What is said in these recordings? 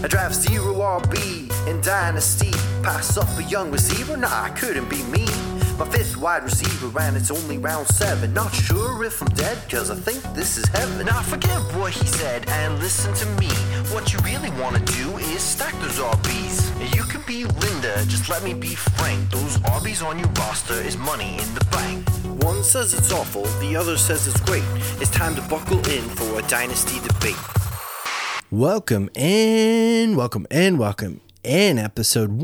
I draft 0 RB in Dynasty. Pass up a young receiver? Nah, couldn't be me. My 5th wide receiver and it's only round 7. Not sure if I'm dead, cause I think this is heaven. Now forget what he said and listen to me. What you really wanna do is stack those RBs. You can be Linda, just let me be frank. Those RBs on your roster is money in the bank. One says it's awful, the other says it's great. It's time to buckle in for a dynasty debate. Welcome in episode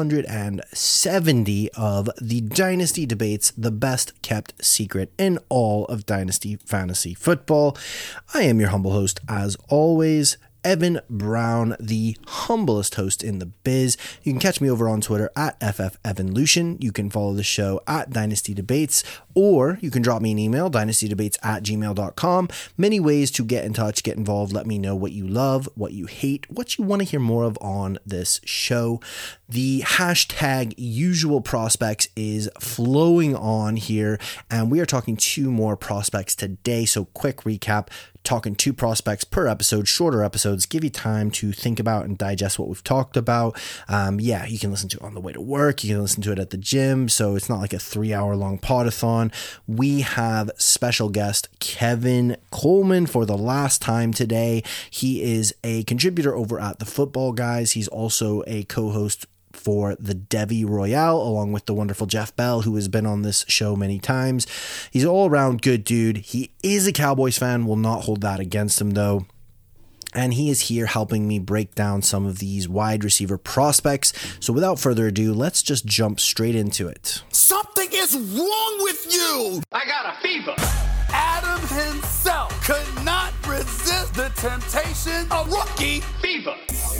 170 of the Dynasty Debates, the best kept secret in all of Dynasty Fantasy Football. I am your humble host, as always, Evan Brown, the humblest host in the biz. You can catch me over on Twitter at FFEvanLucian. You can follow the show at Dynasty Debates, or you can drop me an email, dynastydebates@gmail.com. Many ways to get in touch, get involved. Let me know what you love, what you hate, what you want to hear more of on this show. The hashtag usual prospects is flowing on here, and we are talking 2 more prospects today. So quick recap. Talking 2 prospects per episode, shorter episodes, give you time to think about and digest what we've talked about. You can listen to it on the way to work. You can listen to it at the gym. So it's not like a 3-hour long podathon. We have special guest Kevin Coleman for the last time today. He is a contributor over at The Football Guys. He's also a co-host for the Devy Royale, along with the wonderful Jeff Bell, who has been on this show many times. He's an all-around good dude. He is a Cowboys fan, will not hold that against him, though. And he is here helping me break down some of these wide receiver prospects. So without further ado, let's just jump straight into it. Something is wrong with you! I got a fever! Adam himself could not resist the temptation of rookie fever.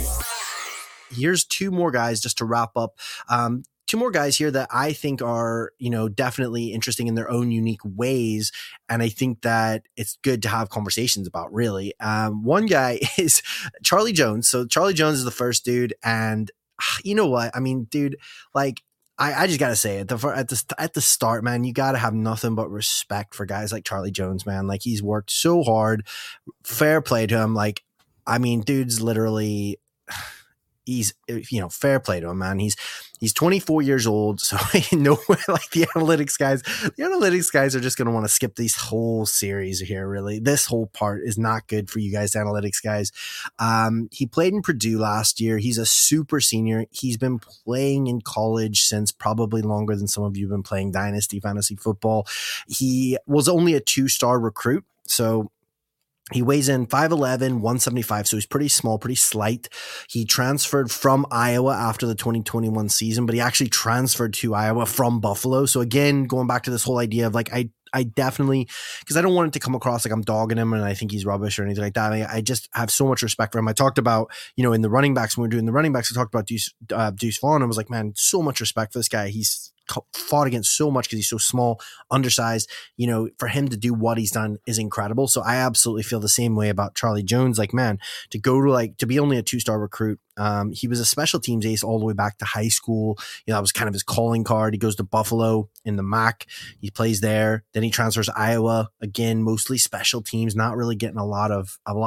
Here's 2 more guys just to wrap up. 2 more guys here that I think are, definitely interesting in their own unique ways. And I think that it's good to have conversations about, really. One guy is Charlie Jones. So Charlie Jones is the first dude. And you know what? I mean, dude, like, I just got to say it at the start, man, you got to have nothing but respect for guys like Charlie Jones, man. Like, he's worked so hard. Fair play to him. Like, I mean, dude's literally... He's, fair play to him, man. He's 24 years old. So like the analytics guys are just going to want to skip this whole series here. Really, this whole part is not good for you guys, analytics guys. He played in Purdue last year. He's a super senior. He's been playing in college since probably longer than some of you have been playing Dynasty Fantasy Football. He was only a 2-star recruit. So he weighs in 5'11", 175, so he's pretty small, pretty slight. He transferred from Iowa after the 2021 season, but he actually transferred to Iowa from Buffalo. So again, going back to this whole idea of like, I definitely, because I don't want it to come across like I'm dogging him and I think he's rubbish or anything like that. I just have so much respect for him. I talked about, in the running backs, when we were doing the running backs, I talked about Deuce Vaughn. I was like, man, so much respect for this guy. He's fought against so much because he's so small, undersized. For him to do what he's done is incredible. So I absolutely feel the same way about Charlie Jones. Like, man, to be only a 2-star recruit. He was a special teams ace all the way back to high school. That was kind of his calling card. He goes to Buffalo in the MAC. He plays there. Then he transfers to Iowa. Again, mostly special teams, not really getting a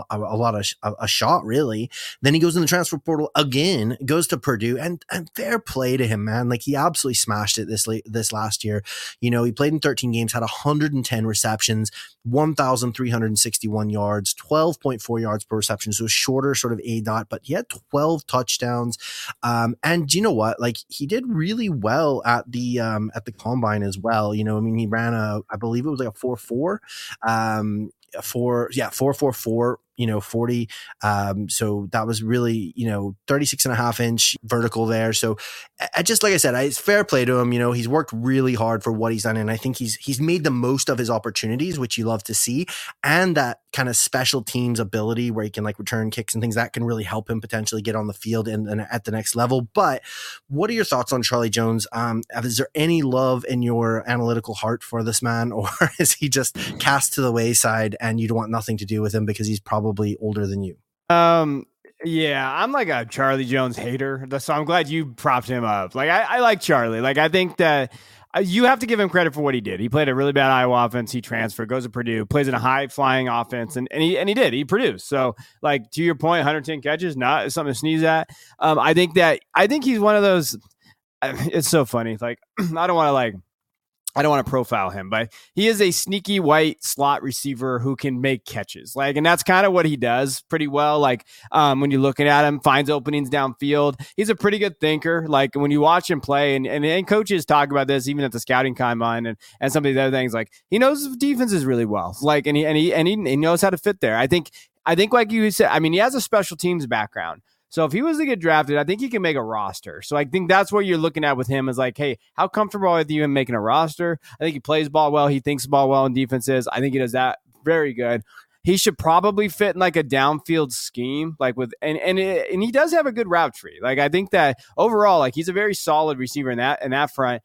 shot, really. Then he goes in the transfer portal again, goes to Purdue, and fair play to him, man. Like, he absolutely smashed it this last year. He played in 13 games, had 110 receptions, 1,361 yards, 12.4 yards per reception. So shorter sort of ADOT, but he had 12 touchdowns. And you know what? Like, he did really well at the combine as well. He ran I believe it was like a 4.4, 4.44, 40. So that was really, 36.5 inch vertical there. So I just, like I said, it's fair play to him. He's worked really hard for what he's done. And I think he's made the most of his opportunities, which you love to see. And that kind of special teams ability where he can like return kicks and things that can really help him potentially get on the field and at the next level. But what are your thoughts on Charlie Jones? Is there any love in your analytical heart for this man, or is he just cast to the wayside and you don't want nothing to do with him because he's probably older than you? Yeah, I'm like a Charlie Jones hater, so I'm glad you propped him up. Like, I like Charlie. Like, I think that You have to give him credit for what he did. He played a really bad Iowa offense. He transferred, goes to Purdue, plays in a high flying offense, and he did. He produced. So, like, to your point, 110 catches, not something to sneeze at. I think he's one of those. It's so funny. Like, I don't want to profile him, but he is a sneaky white slot receiver who can make catches. Like, and that's kind of what he does pretty well. Like, when you're looking at him, finds openings downfield. He's a pretty good thinker. Like, when you watch him play, and coaches talk about this even at the scouting combine and some of these other things, like, he knows defenses really well. Like, and he knows how to fit there. I think like you said, I mean, he has a special teams background. So if he was to get drafted, I think he can make a roster. So I think that's what you're looking at with him is like, hey, how comfortable are you in making a roster? I think he plays ball well. He thinks ball well in defenses. I think he does that very good. He should probably fit in like a downfield scheme, like with and he does have a good route tree. Like, I think that overall, like, he's a very solid receiver in that front.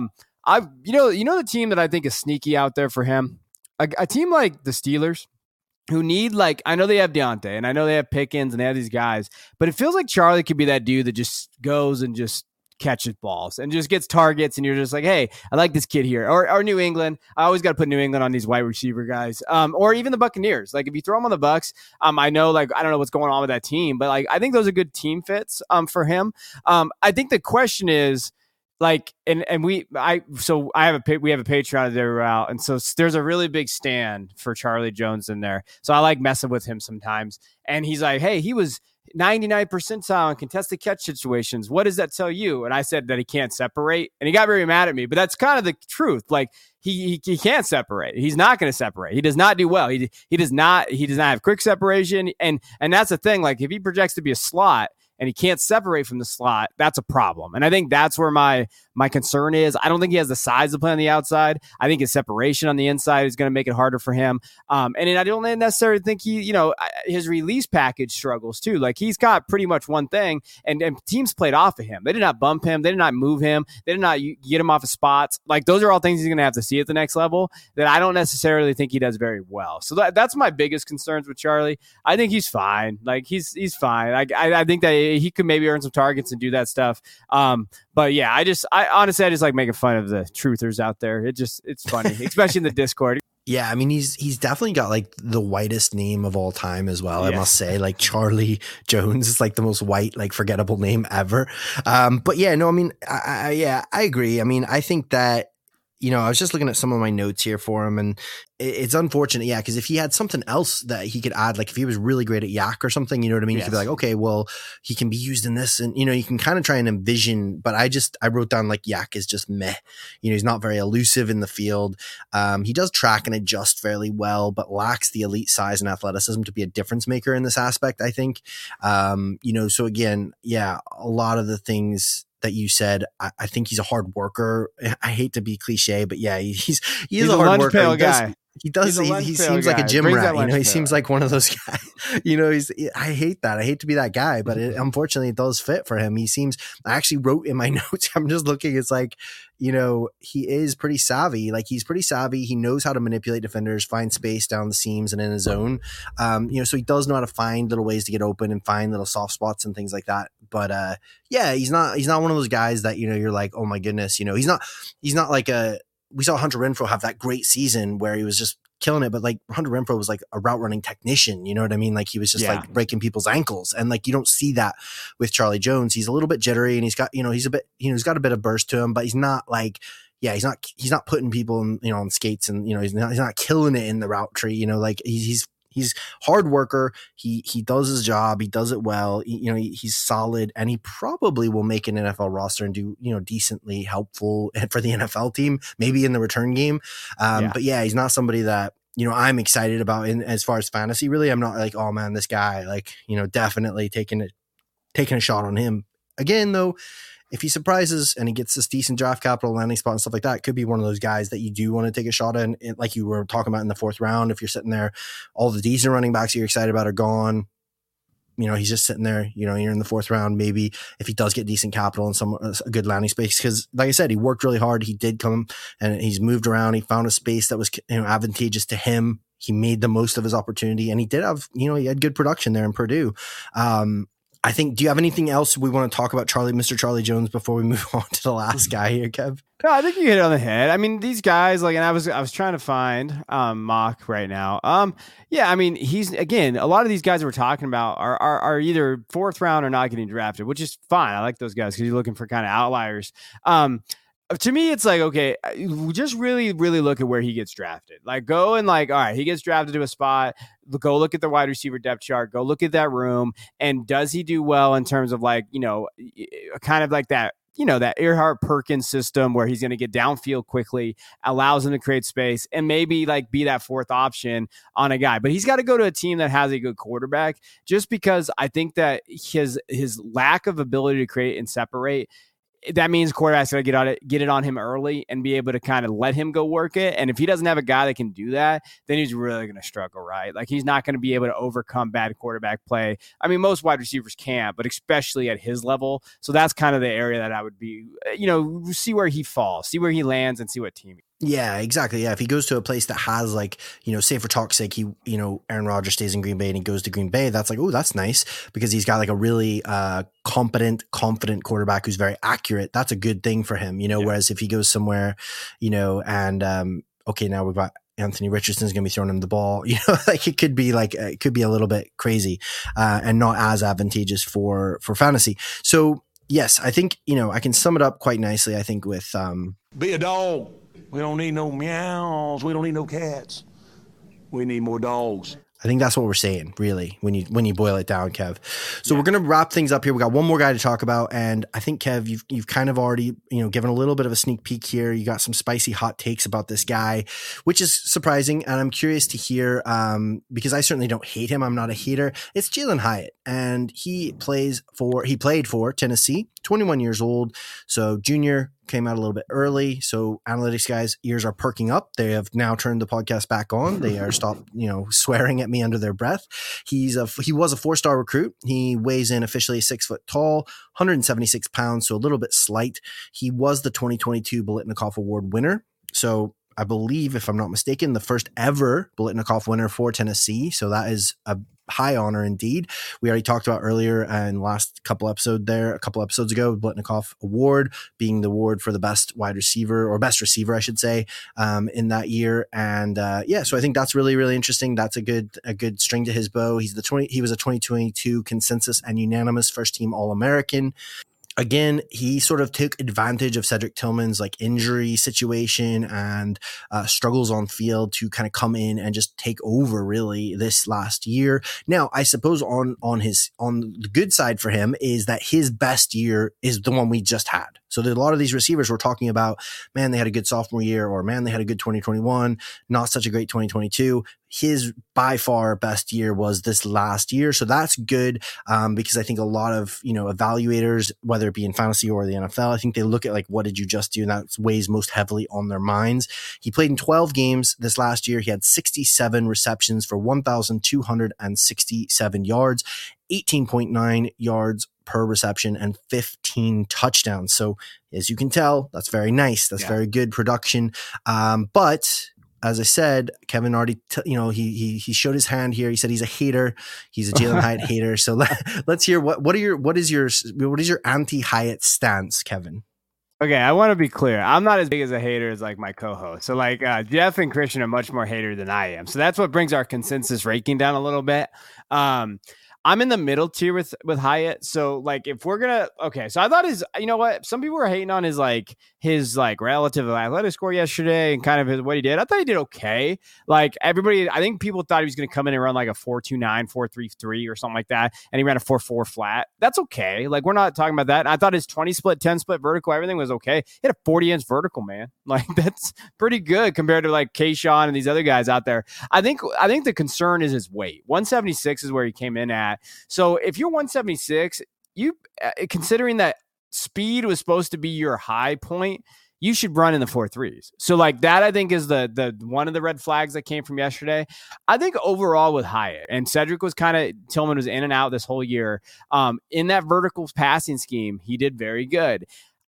You know the team that I think is sneaky out there for him, a team like the Steelers, who need, like, I know they have Deontay and I know they have Pickens and they have these guys, but it feels like Charlie could be that dude that just goes and just catches balls and just gets targets. And you're just like, hey, I like this kid here. Or New England. I always got to put New England on these wide receiver guys. Or even the Buccaneers. Like, if you throw them on the Bucs, I know, like, I don't know what's going on with that team, but, like, I think those are good team fits for him. I think the question is, like, we have a Patreon there out, and so there's a really big stand for Charlie Jones in there. So I like messing with him sometimes, and he's like, "Hey, he was 99 percentile in contested catch situations. What does that tell you?" And I said that he can't separate, and he got very mad at me. But that's kind of the truth. Like, he can't separate. He's not going to separate. He does not do well. He does not have quick separation, and that's the thing. Like, if he projects to be a slot and he can't separate from the slot, that's a problem. And I think that's where my concern is. I don't think he has the size to play on the outside. I think his separation on the inside is going to make it harder for him. And I don't necessarily think his release package struggles too. Like, he's got pretty much one thing, and teams played off of him. They did not bump him. They did not move him. They did not get him off of spots. Like, those are all things he's going to have to see at the next level that I don't necessarily think he does very well. So that's my biggest concerns with Charlie. I think he's fine. Like, he's fine. I think that he could maybe earn some targets and do that stuff. But yeah, I honestly just like making fun of the truthers out there. It's funny, especially in the Discord. Yeah, I mean, he's definitely got like the whitest name of all time as well. Yes. I must say, like, Charlie Jones is like the most white, like, forgettable name ever. But yeah, no, I mean, I agree. I mean, I think that, I was just looking at some of my notes here for him, and it's unfortunate. Yeah. Cause if he had something else that he could add, like if he was really great at yak or something, you know what I mean? Yes. You could be like, okay, well, he can be used in this, and, you can kind of try and envision, but I wrote down like yak is just meh. He's not very elusive in the field. He does track and adjust fairly well, but lacks the elite size and athleticism to be a difference maker in this aspect, I think. So again, yeah, a lot of the things that you said, I think he's a hard worker. I hate to be cliche, but yeah, he's a hard worker. Guy. He seems like a gym rat. He seems like one of those guys. I hate that. I hate to be that guy, but unfortunately it does fit for him. I actually wrote in my notes, I'm just looking, it's like, he is pretty savvy. Like, he's pretty savvy. He knows how to manipulate defenders, find space down the seams and in his zone. So he does know how to find little ways to get open and find little soft spots and things like that. But yeah, he's not one of those guys that, you're like, oh my goodness, he's not like we saw Hunter Renfrow have that great season where he was just killing it, but like Hunter Renfrow was like a route running technician, you know what I mean? Like, he was just like breaking people's ankles, and like, you don't see that with Charlie Jones. He's a little bit jittery, and he's got, he's got a bit of burst to him, but he's not like, he's not putting people in, on skates, and, he's not killing it in the route tree, like he's hard worker. He does his job. He does it well. He's solid, and he probably will make an NFL roster and do, decently helpful for the NFL team, maybe in the return game. But yeah, he's not somebody that, I'm excited about as far as fantasy. Really, I'm not like, oh man, this guy, like, definitely taking a shot on him. Again, though, if he surprises and he gets this decent draft capital, landing spot and stuff like that, it could be one of those guys that you do want to take a shot in, like you were talking about in the fourth round. If you're sitting there, all the decent running backs you're excited about are gone. He's just sitting there, you're in the fourth round. Maybe if he does get decent capital and a good landing space, because like I said, he worked really hard. He did come and he's moved around. He found a space that was advantageous to him. He made the most of his opportunity, and he did have, he had good production there in Purdue. I think, do you have anything else we want to talk about Mr. Charlie Jones before we move on to the last guy here, Kev? No, I think you hit it on the head. I mean, these guys, like, and I was trying to find mock right now. Yeah, I mean, he's again, a lot of these guys we're talking about are either fourth round or not getting drafted, which is fine. I like those guys because you're looking for kind of outliers. To me, it's like, okay, just really, really look at where he gets drafted. Like, go and like, all right, he gets drafted to a spot. Go look at the wide receiver depth chart. Go look at that room. And does he do well in terms of like, kind of like that, that Earhart Perkins system where he's going to get downfield quickly, allows him to create space and maybe like be that fourth option on a guy. But he's got to go to a team that has a good quarterback, just because I think that his lack of ability to create and separate, that means quarterback's got to get it on him early and be able to kind of let him go work it. And if he doesn't have a guy that can do that, then he's really going to struggle, right? Like, he's not going to be able to overcome bad quarterback play. I mean, most wide receivers can't, but especially at his level. So that's kind of the area that I would be, see where he falls, see where he lands, and see what team. Yeah, exactly. Yeah. If he goes to a place that has like, say for talk's sake, Aaron Rodgers stays in Green Bay and he goes to Green Bay, that's like, oh, that's nice because he's got like a really competent, confident quarterback who's very accurate. That's a good thing for him, Yeah. Whereas if he goes somewhere, and okay, now we've got Anthony Richardson's going to be throwing him the ball, like it could be a little bit crazy and not as advantageous for fantasy. So yes, I think, I can sum it up quite nicely. I think with be a dog. We don't need no meows. We don't need no cats. We need more dogs. I think that's what we're saying, really, when you boil it down, Kev. So we're going to wrap things up here. We got one more guy to talk about, and I think, Kev, you've kind of already given a little bit of a sneak peek here. You got some spicy hot takes about this guy, which is surprising, and I'm curious to hear because I certainly don't hate him. I'm not a hater. It's Jalin Hyatt, and he played for Tennessee, 21 years old, so junior. Came out a little bit early. So analytics guys' ears are perking up. They have now turned the podcast back on. They are stopped, swearing at me under their breath. He was a 4-star recruit. He weighs in officially 6 foot tall, 176 pounds. So a little bit slight. He was the 2022 Biletnikoff Award winner. So I believe, if I'm not mistaken, the first ever Biletnikoff winner for Tennessee. So that is a high honor indeed. We already talked about earlier and a couple episodes ago, Biletnikoff Award being the award for the best wide receiver or best receiver, I should say, in that year. And so I think that's really, really interesting. That's a good string to his bow. He was a 2022 consensus and unanimous first team All-American. Again, he sort of took advantage of Cedric Tillman's like injury situation and struggles on field to kind of come in and just take over really this last year. Now, I suppose on the good side for him is that his best year is the one we just had. So a lot of these receivers we're talking about, man, they had a good sophomore year, or man, they had a good 2021, not such a great 2022. His by far best year was this last year. So that's good because I think a lot of, evaluators, whether it be in fantasy or the NFL, I think they look at like, what did you just do? And that weighs most heavily on their minds. He played in 12 games this last year. He had 67 receptions for 1,267 yards, 18.9 yards per reception and 15 touchdowns. So as you can tell, that's very nice. That's very good production. But as I said, Kevin already, he showed his hand here. He said he's a hater. He's a Jalin Hyatt hater. So let's hear what is your anti-Hyatt stance, Kevin? Okay, I want to be clear. I'm not as big as a hater as like my co-host. So like Jeff and Christian are much more hater than I am. So that's what brings our consensus ranking down a little bit. I'm in the middle tier with Hyatt. So like if we're gonna so I thought some people were hating on his relative athletic score yesterday and kind of what he did. I thought he did okay. Like everybody, I think people thought he was gonna come in and run like a 4.29, 4.33 or something like that, and he ran a 4.4 flat. That's okay. Like we're not talking about that. I thought his 20 split, 10 split vertical, everything was okay. He had a 40-inch vertical, man. Like that's pretty good compared to like Kayshawn and these other guys out there. I think the concern is his weight. 176 is where he came in at. So if you're 176, you considering that speed was supposed to be your high point, you should run in the 4.3s. So like that, I think is the one of the red flags that came from yesterday. I think overall with Hyatt and Cedric Tillman was in and out this whole year. In that vertical passing scheme, he did very good.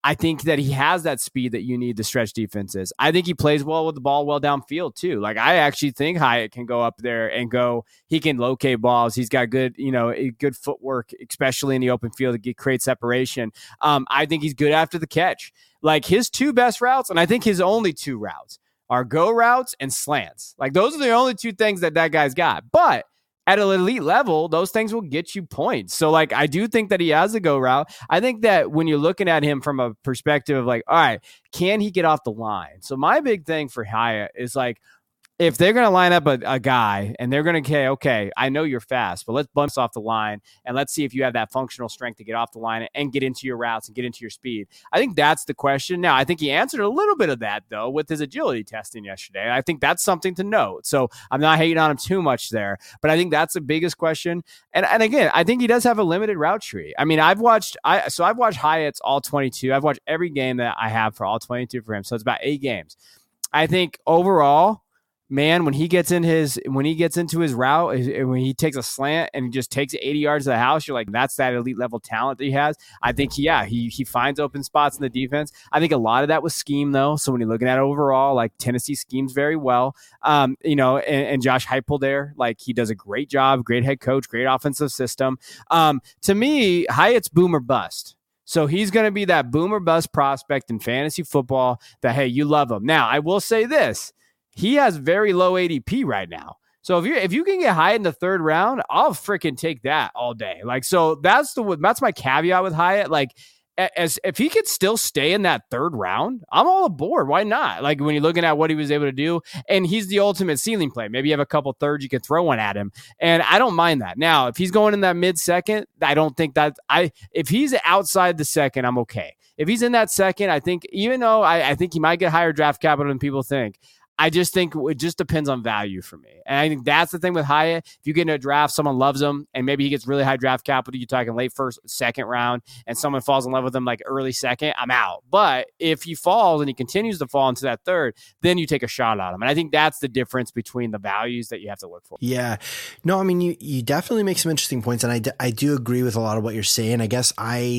I think that he has that speed that you need to stretch defenses. I think he plays well with the ball well downfield too. Like I actually think Hyatt can go up there and he can locate balls. He's got good, good footwork, especially in the open field to create separation. I think he's good after the catch. Like his two best routes, and I think his only two routes are go routes and slants. Like those are the only two things that guy's got. But at an elite level, those things will get you points. So, like, I do think that he has a go route. I think that when you're looking at him from a perspective of like, all right, can he get off the line? So my big thing for Hyatt is like, if they're going to line up a guy and they're going to say, okay, I know you're fast, but let's bump us off the line and let's see if you have that functional strength to get off the line and get into your routes and get into your speed. I think that's the question. Now, I think he answered a little bit of that, though, with his agility testing yesterday. I think that's something to note. So I'm not hating on him too much there, but I think that's the biggest question. And again, I think he does have a limited route tree. I mean, I've watched Hyatt's all 22. I've watched every game that I have for all 22 for him. So it's about 8 games. I think overall, man, when he gets into his route, when he takes a slant and just takes it 80 yards to the house, you're like, that's that elite level talent that he has. I think, he finds open spots in the defense. I think a lot of that was scheme, though. So when you're looking at it overall, like Tennessee schemes very well, and Josh Heupel there, like he does a great job, great head coach, great offensive system. To me, Hyatt's boom or bust. So he's going to be that boom or bust prospect in fantasy football that, hey, you love him. Now, I will say this. He has very low ADP right now. So if you can get Hyatt in the 3rd round, I'll freaking take that all day. Like, so that's my caveat with Hyatt. Like, as if he could still stay in that 3rd round, I'm all aboard. Why not? Like when you're looking at what he was able to do, and he's the ultimate ceiling play. Maybe you have a couple thirds, you can throw one at him, and I don't mind that. Now, if he's going in that mid-second, I don't think that if he's outside the second, I'm okay. If he's in that second, I think even though I think he might get higher draft capital than people think, I just think it just depends on value for me. And I think that's the thing with Hyatt. If you get in a draft, someone loves him, and maybe he gets really high draft capital, you're talking late 1st, 2nd round, and someone falls in love with him like early 2nd, I'm out. But if he falls and he continues to fall into that 3rd, then you take a shot at him. And I think that's the difference between the values that you have to look for. Yeah. No, I mean, you definitely make some interesting points, and I do agree with a lot of what you're saying. I guess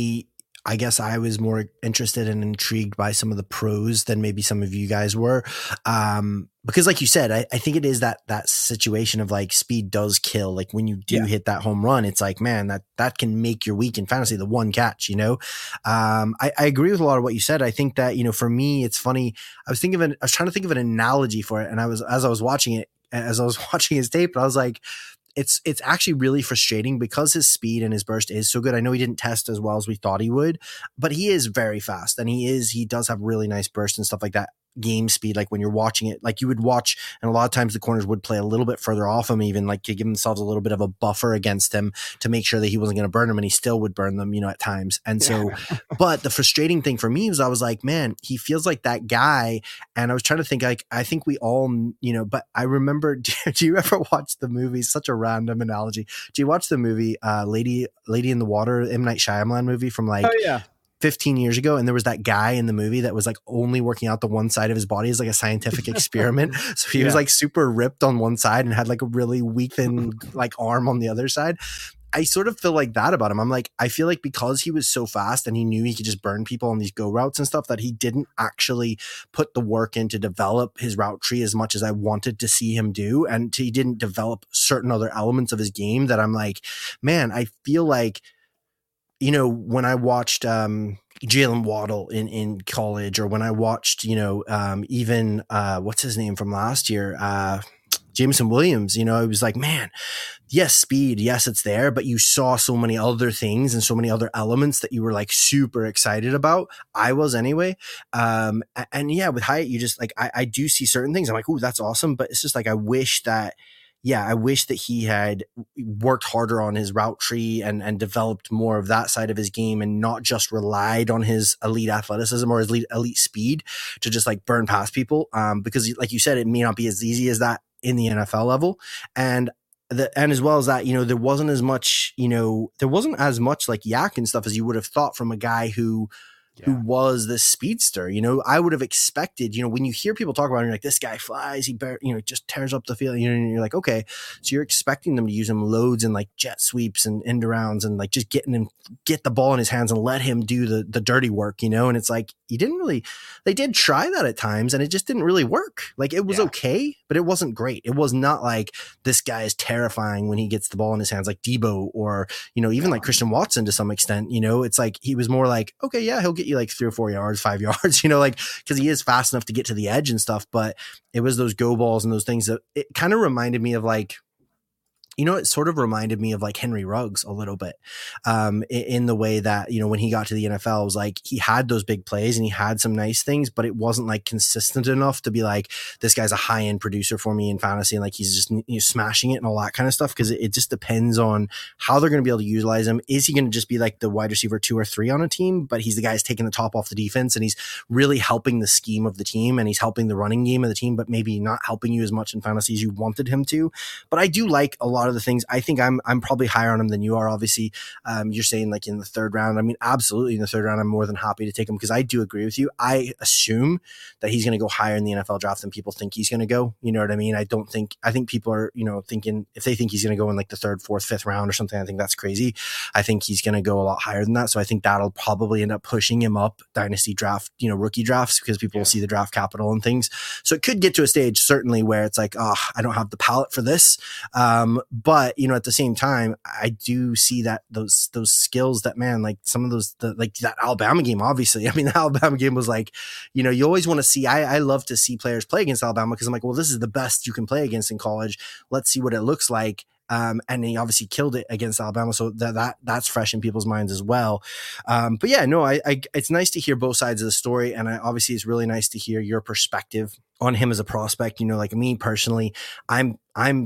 I was more interested and intrigued by some of the pros than maybe some of you guys were. Because like you said, I think it is that situation of like speed does kill. Like when you do hit that home run, it's like, man, that can make your week in fantasy, the one catch, I agree with a lot of what you said. I think that, for me, it's funny. I was trying to think of an analogy for it. And as I was watching his tape, I was like, it's actually really frustrating because his speed and his burst is so good. I know he didn't test as well as we thought he would, but he is very fast, and he does have really nice burst and stuff like that. Game speed, like when you're watching it, like you would watch, and a lot of times the corners would play a little bit further off him, even like to give themselves a little bit of a buffer against him to make sure that he wasn't going to burn them, and he still would burn them, at times. And so, but the frustrating thing for me was I was like, man, he feels like that guy. And I was trying to think, like, I think we all, but I remember, do you ever watch the movie? Such a random analogy. Do you watch the movie, Lady in the Water, M. Night Shyamalan movie from 15 years ago, and there was that guy in the movie that was like only working out the one side of his body as like a scientific experiment. So he was like super ripped on one side and had like a really weakened like arm on the other side. I sort of feel like that about him. I'm like, I feel like because he was so fast and he knew he could just burn people on these go routes and stuff, that he didn't actually put the work in to develop his route tree as much as I wanted to see him do. And he didn't develop certain other elements of his game that I'm like, man, I feel like, when I watched Jalen Waddle in college, or when I watched, even what's his name from last year, Jameson Williams, it was like, man, yes, speed, yes, it's there, but you saw so many other things and so many other elements that you were like super excited about. I was anyway. And yeah, with Hyatt, you just like, I do see certain things. I'm like, ooh, that's awesome. But it's just like, I wish that he had worked harder on his route tree and developed more of that side of his game, and not just relied on his elite athleticism or his elite speed to just like burn past people. Because like you said, it may not be as easy as that in the NFL level. And as well as that, there wasn't as much like yak and stuff as you would have thought from a guy who, who was this speedster. You know, I would have expected, you know, when you hear people talk about it, you're like, this guy flies, he just tears up the field, you know, and you're like, okay, so you're expecting them to use him loads and like jet sweeps and end arounds and like just get the ball in his hands and let him do the dirty work, you know? And it's like, they did try that at times and it just didn't really work. Like it was okay, but it wasn't great. It was not like this guy is terrifying when he gets the ball in his hands, like Debo or, you know, even like Christian Watson to some extent, you know, it's like, he was more like, okay, yeah, he'll get you like 3 or 4 yards, 5 yards, you know, like, cause he is fast enough to get to the edge and stuff, but it was those go balls and those things that it kind of reminded me of like, you know, it sort of reminded me of like Henry Ruggs a little bit, in the way that, you know, when he got to the NFL, it was like he had those big plays and he had some nice things, but it wasn't like consistent enough to be like, this guy's a high end producer for me in fantasy. And like, he's just, you know, smashing it and all that kind of stuff. Cause it just depends on how they're going to be able to utilize him. Is he going to just be like the wide receiver 2 or 3 on a team, but he's the guy who's taking the top off the defense and he's really helping the scheme of the team and he's helping the running game of the team, but maybe not helping you as much in fantasy as you wanted him to. But I do like a lot of the things. I think I'm probably higher on him than you are. Obviously, you're saying like in the 3rd round. I mean, absolutely in the 3rd round, I'm more than happy to take him because I do agree with you. I assume that he's going to go higher in the NFL draft than people think he's going to go. You know what I mean? I think people are, you know, thinking if they think he's going to go in like the 3rd, 4th, 5th round or something, I think that's crazy. I think he's going to go a lot higher than that. So I think that'll probably end up pushing him up dynasty draft, you know, rookie drafts because people will see the draft capital and things. So it could get to a stage certainly where it's like, oh, I don't have the palate for this. But you know, at the same time, I do see that those skills that, man, like some of those, like that Alabama game, obviously. I mean, the Alabama game was like, you know, you always want to see, I love to see players play against Alabama because I'm like, well, this is the best you can play against in college. Let's see what it looks like. And he obviously killed it against Alabama. So that's fresh in people's minds as well. But yeah, no, it's nice to hear both sides of the story. And obviously it's really nice to hear your perspective on him as a prospect. You know, like me personally, I'm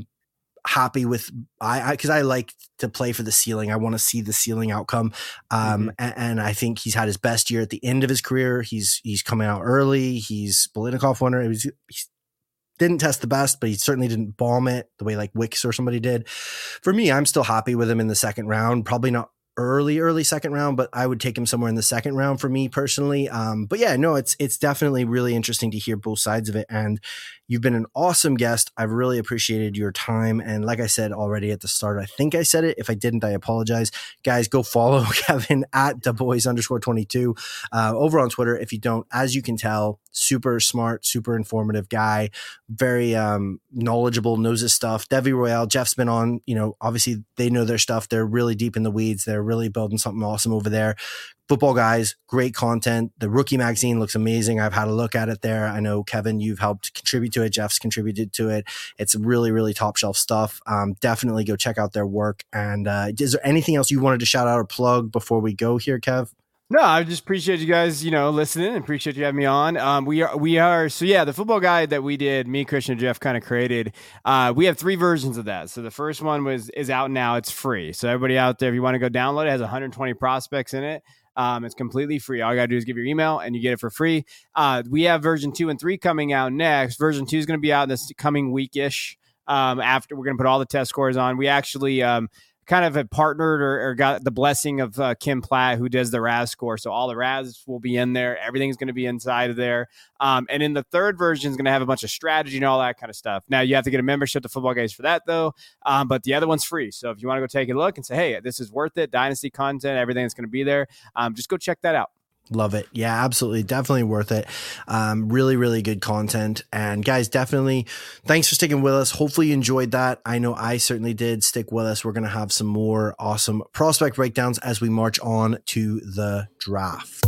happy with because I like to play for the ceiling. I want to see the ceiling outcome. And I think he's had his best year at the end of his career. He's coming out early. He's Biletnikoff winner. He didn't test the best, but he certainly didn't bomb it the way like Wicks or somebody did. For me, I'm still happy with him in the 2nd round. Probably not early 2nd round, but I would take him somewhere in the 2nd round for me personally. But yeah, no, it's definitely really interesting to hear both sides of it. And you've been an awesome guest. I've really appreciated your time. And like I said already at the start, I think I said it. If I didn't, I apologize. Guys, go follow Kevin at DuBois_22 over on Twitter. If you don't, as you can tell, super smart, super informative guy, very knowledgeable, knows his stuff. Devi Royale, Jeff's been on, you know, obviously they know their stuff. They're really deep in the weeds. They're really building something awesome over there. Football guys, great content. The Rookie magazine looks amazing. I've had a look at it there. I know, Kevin, you've helped contribute to it. Jeff's contributed to it. It's really, really top shelf stuff. Definitely go check out their work. And is there anything else you wanted to shout out or plug before we go here, Kev? No, I just appreciate you guys, you know, listening and appreciate you having me on. We are. So yeah, the football guide that we did, me, Christian, and Jeff kind of created. We have 3 versions of that. So the first one is out now. It's free. So everybody out there, if you want to go download it, it has 120 prospects in it. It's completely free. All you got to do is give your email and you get it for free. We have version 2 and 3 coming out next. Version 2 is going to be out this coming week-ish. After we're going to put all the test scores on. We actually kind of have partnered or got the blessing of Kim Platt, who does the RAS score. So all the RAS will be in there. Everything's going to be inside of there. And in the 3rd version is going to have a bunch of strategy and all that kind of stuff. Now you have to get a membership to Football Guys for that though. But the other one's free. So if you want to go take a look and say, hey, this is worth it, Dynasty content, everything that's going to be there, just go check that out. Love it. Yeah, absolutely. Definitely worth it. Really, really good content. And guys, definitely thanks for sticking with us. Hopefully you enjoyed that. I know I certainly did. Stick with us. We're going to have some more awesome prospect breakdowns as we march on to the draft.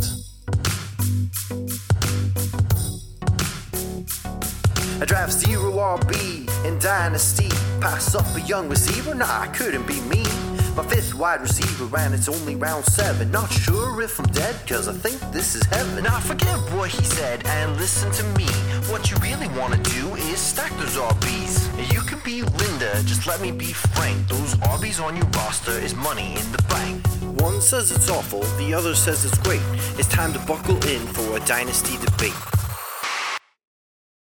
I draft 0 RB in Dynasty. Pass up a young receiver? Nah, couldn't be me. My 5th wide receiver and it's only round 7. Not sure if I'm dead, cause I think this is heaven. Now forget what he said and listen to me. What you really wanna do is stack those RBs. You can be Linda, just let me be frank. Those RBs on your roster is money in the bank. One says it's awful, the other says it's great. It's time to buckle in for a dynasty debate.